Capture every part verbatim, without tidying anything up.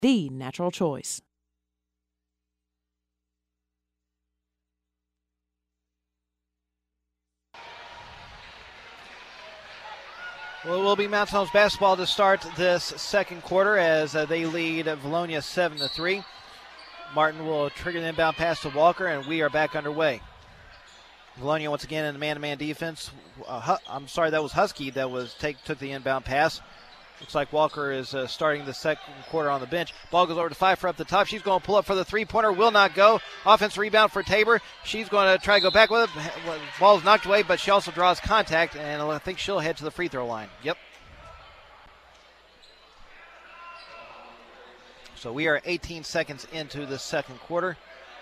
the natural choice. Well, it will be Mountain Home's basketball to start this second quarter as uh, they lead Vilonia seven to three. Martin will trigger the inbound pass to Walker, and we are back underway. Vilonia once again in the man-to-man defense. Uh, I'm sorry, that was Husky that was take took the inbound pass. Looks like Walker is uh, starting the second quarter on the bench. Ball goes over to Pfeiffer up the top. She's going to pull up for the three-pointer. Will not go. Offensive rebound for Tabor. She's going to try to go back with it. Ball's knocked away, but she also draws contact, and I think she'll head to the free throw line. Yep. So we are eighteen seconds into the second quarter.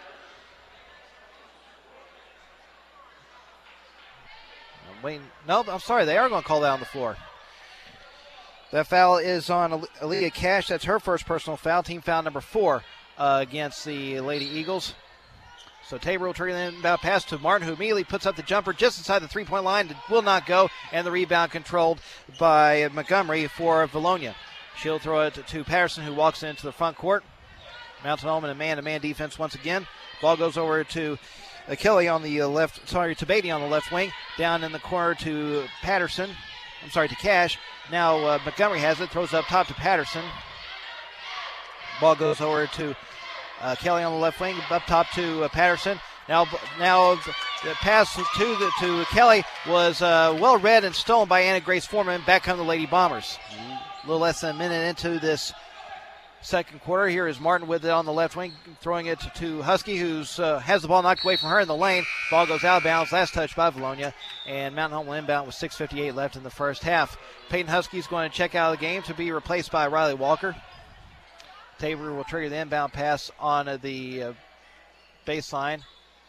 I'm waiting. No, I'm sorry. They are going to call that on the floor. That foul is on Aaliyah Cash. That's her first personal foul. Team foul number four uh, against the Lady Eagles. So Tabor will trigger the inbound pass to Martin, who immediately puts up the jumper just inside the three-point line. It will not go, and the rebound controlled by Montgomery for Vilonia. She'll throw it to Patterson, who walks into the front court. Mountain Home in a man-to-man defense once again. Ball goes over to uh, Kelly on the left, sorry, to Beatty on the left wing. Down in the corner to Patterson. I'm sorry, to Cash. Now uh, Montgomery has it, throws up top to Patterson. Ball goes over to uh, Kelly on the left wing, up top to uh, Patterson. Now, now the pass to the, to Kelly was uh, well read and stolen by Anna Grace Foreman. Back come the Lady Bombers. A little less than a minute into this second quarter. Here is Martin with it on the left wing, throwing it to, to Husky, who uh, has the ball knocked away from her in the lane. Ball goes out of bounds. Last touch by Vilonia. And Mountain Home will inbound with six fifty-eight left in the first half. Peyton Husky is going to check out of the game to be replaced by Riley Walker. Tabor will trigger the inbound pass on uh, the uh, baseline.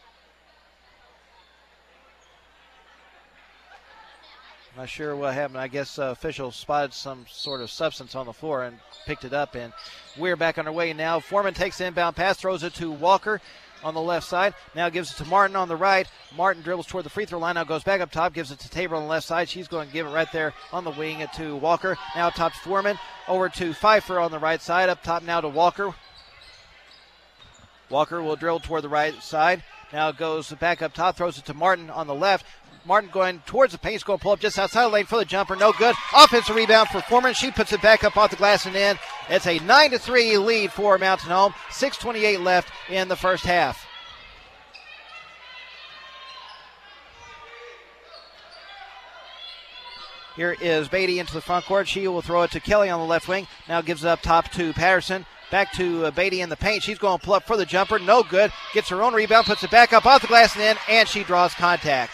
Not sure what happened. I guess uh, officials spotted some sort of substance on the floor and picked it up, and we're back underway now. Foreman takes the inbound pass, throws it to Walker on the left side. Now gives it to Martin on the right. Martin dribbles toward the free throw line. Now goes back up top, gives it to Tabor on the left side. She's going to give it right there on the wing to Walker. Now top to Foreman. Over to Pfeiffer on the right side. Up top now to Walker. Walker will dribble toward the right side. Now goes back up top, throws it to Martin on the left. Martin going towards the paint. He's going to pull up just outside the lane for the jumper. No good. Offensive rebound for Foreman. She puts it back up off the glass and in. It's a nine to three lead for Mountain Home. six twenty-eight left in the first half. Here is Beatty into the front court. She will throw it to Kelly on the left wing. Now gives it up top to Patterson. Back to uh, Beatty in the paint. She's going to pull up for the jumper. No good. Gets her own rebound. Puts it back up off the glass and in. And she draws contact.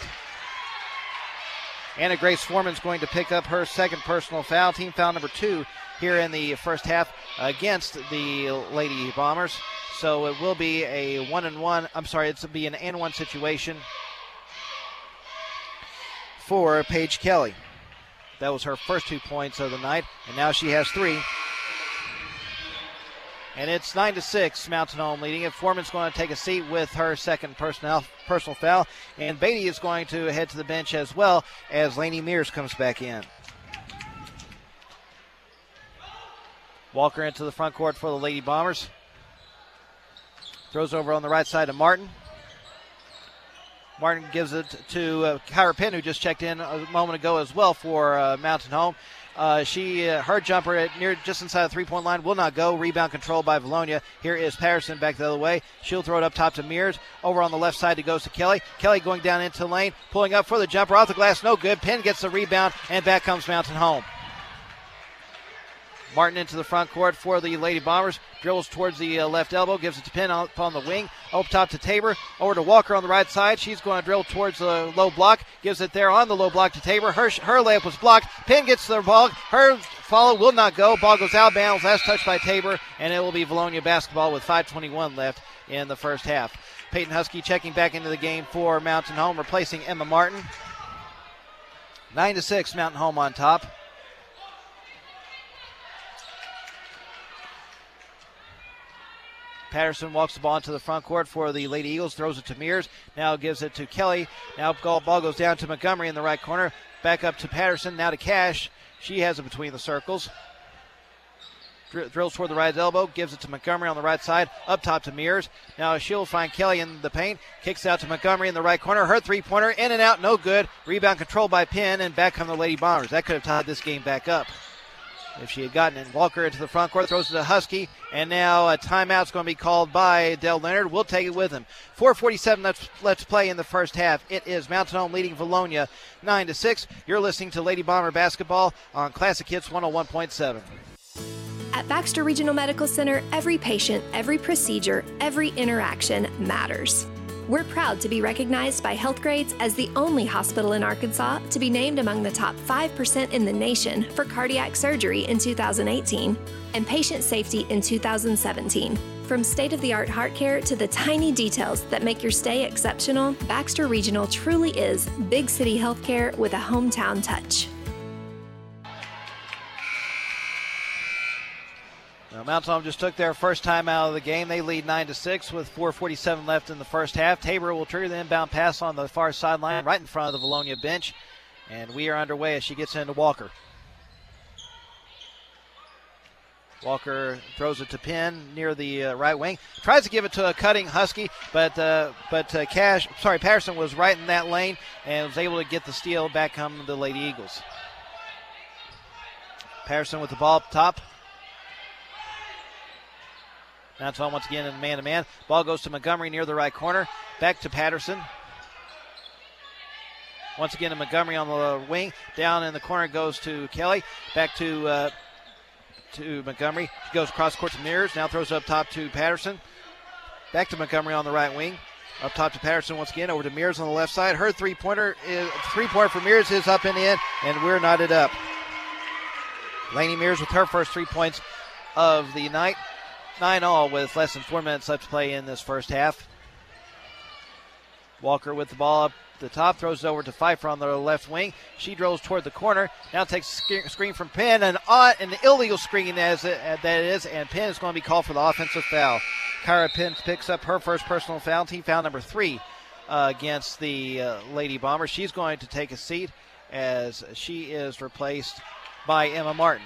Anna Grace Foreman's going to pick up her second personal foul. Team foul number two here in the first half against the Lady Bombers. So it will be a one and one. I'm sorry, it's to be an and one situation for Paige Kelly. That was her first two points of the night, and now she has three. And it's nine to six, Mountain Home leading it. Foreman's going to take a seat with her second personal personal foul. And Beatty is going to head to the bench as well as Lainey Mears comes back in. Walker into the front court for the Lady Bombers. Throws over on the right side to Martin. Martin gives it to uh, Kyra Penn, who just checked in a moment ago as well for uh, Mountain Home. Uh, she, uh, her jumper at near just inside the three-point line will not go. Rebound controlled by Vilonia. Here is Patterson back the other way. She'll throw it up top to Mears. Over on the left side, it goes to Kelly. Kelly going down into the lane, pulling up for the jumper off the glass. No good. Penn gets the rebound, and back comes Mountain Home. Martin into the front court for the Lady Bombers. Dribbles towards the uh, left elbow. Gives it to Penn up on the wing. Up top to Tabor. Over to Walker on the right side. She's going to dribble towards the low block. Gives it there on the low block to Tabor. Her, her layup was blocked. Penn gets the ball. Her follow will not go. Ball goes out of bounds. Last touch by Tabor. And it will be Vilonia basketball with five twenty-one left in the first half. Peyton Husky checking back into the game for Mountain Home, replacing Emma Martin. nine to six, Mountain Home on top. Patterson walks the ball into the front court for the Lady Eagles, throws it to Mears, now gives it to Kelly. Now ball goes down to Montgomery in the right corner, back up to Patterson, now to Cash. She has it between the circles. Dr- drills toward the right elbow, gives it to Montgomery on the right side, up top to Mears. Now she'll find Kelly in the paint, kicks out to Montgomery in the right corner. Her three-pointer in and out, no good. Rebound controlled by Penn, and back come the Lady Bombers. That could have tied this game back up if she had gotten it. Walker into the front court, throws it to Husky, and now a timeout's going to be called by Dell Leonard. We'll take it with him. four forty-seven let's, let's play in the first half. It is Mountain Home leading Valonia nine to six. You're listening to Lady Bomber basketball on Classic Hits one oh one point seven. At Baxter Regional Medical Center, every patient, every procedure, every interaction matters. We're proud to be recognized by Healthgrades as the only hospital in Arkansas to be named among the top five percent in the nation for cardiac surgery in two thousand eighteen and patient safety in two thousand seventeen. From state-of-the-art heart care to the tiny details that make your stay exceptional, Baxter Regional truly is big city healthcare with a hometown touch. Now, Mountain Home just took their first time out of the game. They lead nine to six with four forty-seven left in the first half. Tabor will trigger the inbound pass on the far sideline right in front of the Valonia bench. And we are underway as she gets into Walker. Walker throws it to Penn near the uh, right wing. Tries to give it to a cutting Husky, but uh, but uh, Cash, sorry, Patterson was right in that lane and was able to get the steal. Back come the Lady Eagles. Patterson with the ball up top. Mountain Home once again in man-to-man. Ball goes to Montgomery near the right corner. Back to Patterson. Once again to Montgomery on the wing. Down in the corner goes to Kelly. Back to uh, to Montgomery. She goes cross court to Mears. Now throws up top to Patterson. Back to Montgomery on the right wing. Up top to Patterson once again. Over to Mears on the left side. Her three-pointer is three-pointer for Mears is up and in, and we're knotted up. Lainey Mears with her first three points of the night. nine all with less than four minutes left to play in this first half. Walker with the ball up the top, throws it over to Pfeiffer on the left wing. She drills toward the corner. Now takes a screen from Penn, and uh, an illegal screen as it, uh, that is, and Penn is going to be called for the offensive foul. Kyra Penn picks up her first personal foul, team foul number three uh, against the uh, Lady Bombers. She's going to take a seat as she is replaced by Emma Martin.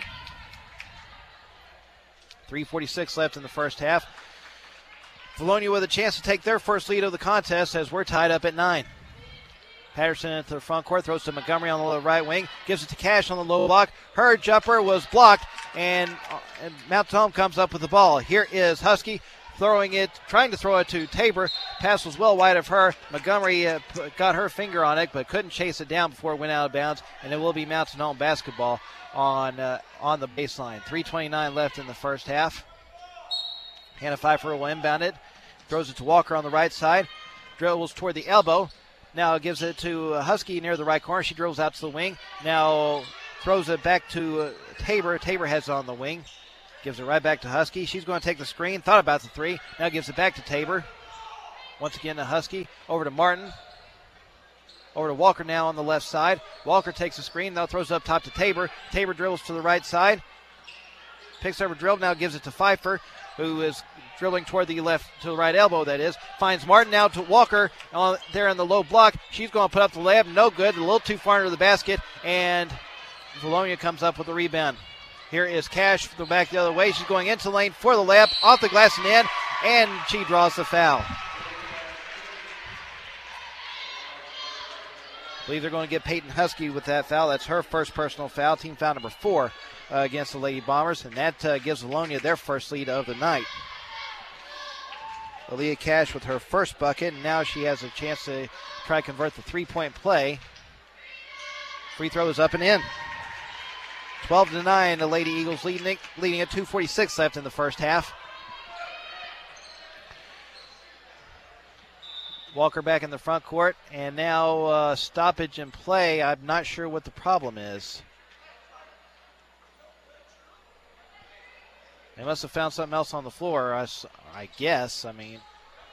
three forty-six left in the first half. Valonia with a chance to take their first lead of the contest as we're tied up at nine. Patterson into the front court, throws to Montgomery on the right wing, gives it to Cash on the low block. Her jumper was blocked, and, uh, and Mountain Home comes up with the ball. Here is Husky throwing it, trying to throw it to Tabor. Pass was well wide of her. Montgomery uh, got her finger on it, but couldn't chase it down before it went out of bounds, and it will be Mountain Home basketball on uh, on the baseline. three twenty-nine left in the first half. Hannah Pfeiffer will inbound it. Throws it to Walker on the right side. Dribbles toward the elbow. Now gives it to Husky near the right corner. She drills out to the wing. Now throws it back to uh, Tabor. Tabor has it on the wing. Gives it right back to Husky. She's going to take the screen. Thought about the three. Now gives it back to Tabor. Once again to Husky. Over to Martin. Over to Walker now on the left side. Walker takes the screen. Now throws it up top to Tabor. Tabor dribbles to the right side. Picks up a drill. Now gives it to Pfeiffer, who is dribbling toward the left, to the right elbow, that is. Finds Martin now to Walker uh, there in the low block. She's going to put up the layup. No good. A little too far into the basket. And Valonia comes up with the rebound. Here is Cash from the back the other way. She's going into the lane for the layup. Off the glass and in. And she draws the foul. I believe they're going to get Peyton Husky with that foul. That's her first personal foul. Team foul number four uh, against the Lady Bombers. And that uh, gives Valonia their first lead of the night. Aaliyah Cash with her first bucket, and now she has a chance to try to convert the three-point play. Free throw is up and in. twelve to nine, the Lady Eagles leading, leading at two forty-six left in the first half. Walker back in the front court, and now uh, stoppage in play. I'm not sure what the problem is. They must have found something else on the floor, I, I guess. I mean,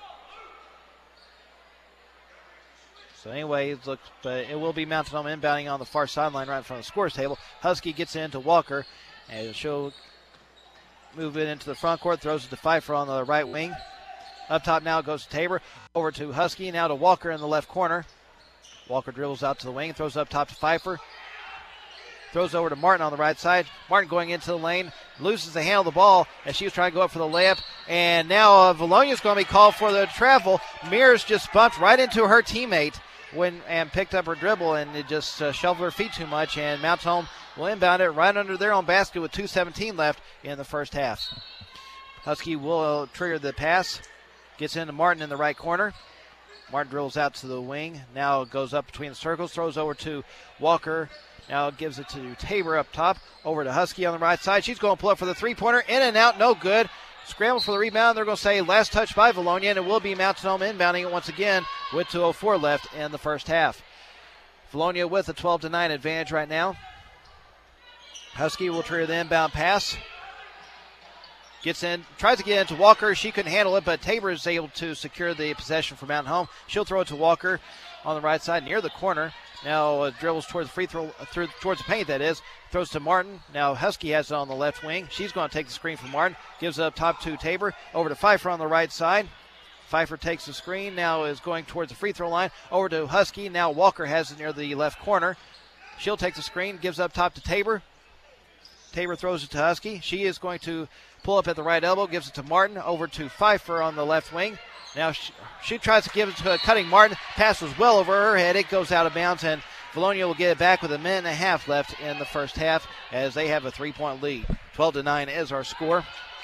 so anyway, it looks, but it will be Mountain Home inbounding on the far sideline right in front of the scores table. Husky gets it into Walker, and she'll move it into the front court, throws it to Pfeiffer on the right wing. Up top now goes to Tabor, over to Husky, now to Walker in the left corner. Walker dribbles out to the wing, throws it up top to Pfeiffer. throws over to Martin on the right side. Martin going into the lane, loses the handle of the ball as she was trying to go up for the layup. And now uh, Valonia's going to be called for the travel. Mears just bumped right into her teammate when and picked up her dribble, and it just uh, shoved her feet too much, and Mounts Home will inbound it right under their own basket with two seventeen left in the first half. Husky will trigger the pass, gets into Martin in the right corner. Martin drills out to the wing, now goes up between the circles, throws over to Walker, now gives it to Tabor up top, over to Husky on the right side. She's going to pull up for the three-pointer, in and out, no good. Scramble for the rebound. They're going to say last touch by Valonia, and it will be Mountain Home inbounding it once again with two oh four left in the first half. Valonia with a twelve to nine advantage right now. Husky will trigger the inbound pass. Gets in, tries to get into Walker. She couldn't handle it, but Tabor is able to secure the possession for Mountain Home. She'll throw it to Walker on the right side near the corner. Now uh, dribbles towards the free throw, uh, through, towards the paint, that is. Throws to Martin. Now Husky has it on the left wing. She's going to take the screen from Martin. Gives it up top to Tabor. Over to Pfeiffer on the right side. Pfeiffer takes the screen. Now is going towards the free throw line. Over to Husky. Now Walker has it near the left corner. She'll take the screen. Gives up top to Tabor. Tabor throws it to Husky. She is going to pull up at the right elbow. Gives it to Martin. Over to Pfeiffer on the left wing. Now she, she tries to give it to a cutting Martin. Pass was well over her head. It goes out of bounds, and Valonia will get it back with a minute and a half left in the first half as they have a three-point lead. twelve to nine is our score.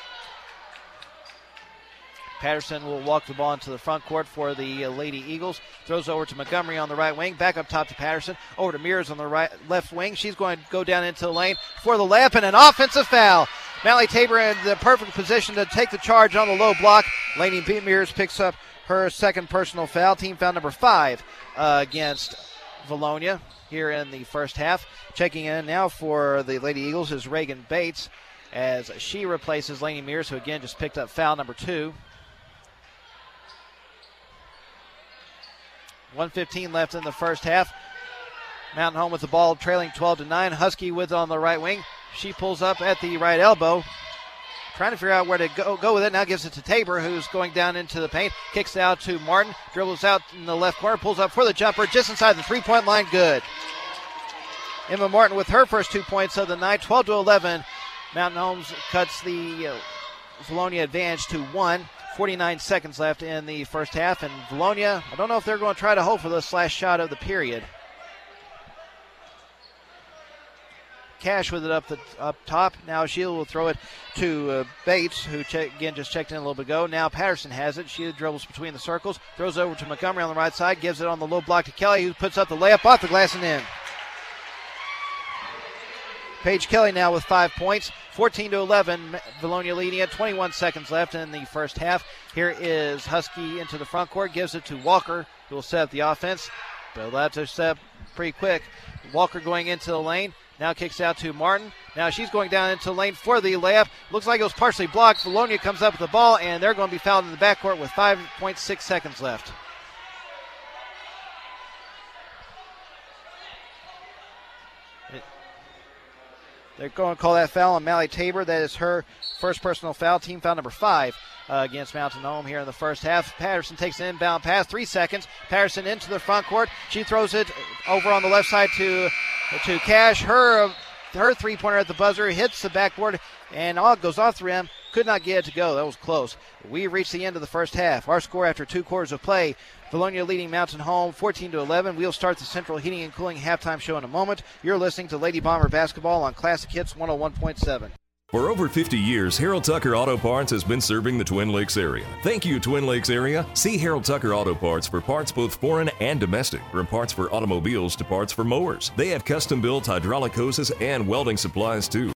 Patterson will walk the ball into the front court for the uh, Lady Eagles. Throws over to Montgomery on the right wing. Back up top to Patterson. Over to Mears on the right left wing. She's going to go down into the lane for the layup and an offensive foul. Mallory Tabor in the perfect position to take the charge on the low block. Lady Mears picks up her second personal foul. Team foul number five uh, against Valonia here in the first half. Checking in now for the Lady Eagles is Reagan Bates as she replaces Lady Mears, who again just picked up foul number two. one fifteen left in the first half. Mountain Home with the ball trailing twelve to nine. Husky with it on the right wing. She pulls up at the right elbow. Trying to figure out where to go, go with it. Now gives it to Tabor, who's going down into the paint. Kicks it out to Martin. Dribbles out in the left corner. Pulls up for the jumper just inside the three-point line. Good. Emma Martin with her first two points of the night. twelve to eleven. Mountain Home cuts the uh, Valonia advantage to one. forty-nine seconds left in the first half, and Valonia, I don't know if they're going to try to hope for the last shot of the period. Cash with it up the up top. Now Sheila will throw it to uh, Bates, who check, again just checked in a little bit ago. Now Patterson has it. Sheila dribbles between the circles, throws over to Montgomery on the right side, gives it on the low block to Kelly, who puts up the layup off the glass and in. Paige Kelly now with five points. fourteen to eleven, Valonia leading it. twenty-one seconds left in the first half. Here is Husky into the front court, gives it to Walker, who will set up the offense. But that's a step pretty quick. Walker going into the lane. Now kicks out to Martin. Now she's going down into the lane for the layup. Looks like it was partially blocked. Valonia comes up with the ball, and they're going to be fouled in the backcourt with five point six seconds left. They're going to call that foul on Mallory Tabor. That is her first personal foul, team foul number five uh, against Mountain Home here in the first half. Patterson takes an inbound pass, three seconds. Patterson into the front court. She throws it over on the left side to to Cash. Her her three-pointer at the buzzer hits the backboard and all goes off the rim. Could not get it to go. That was close. We reached the end of the first half. Our score after two quarters of play, Valonia leading Mountain Home fourteen to eleven. We'll start the Central Heating and Cooling halftime show in a moment. You're listening to Lady Bomber Basketball on Classic Hits one oh one point seven. For over fifty years, Harold Tucker Auto Parts has been serving the Twin Lakes area. Thank you, Twin Lakes area. See Harold Tucker Auto Parts for parts both foreign and domestic, from parts for automobiles to parts for mowers. They have custom-built hydraulic hoses and welding supplies, too.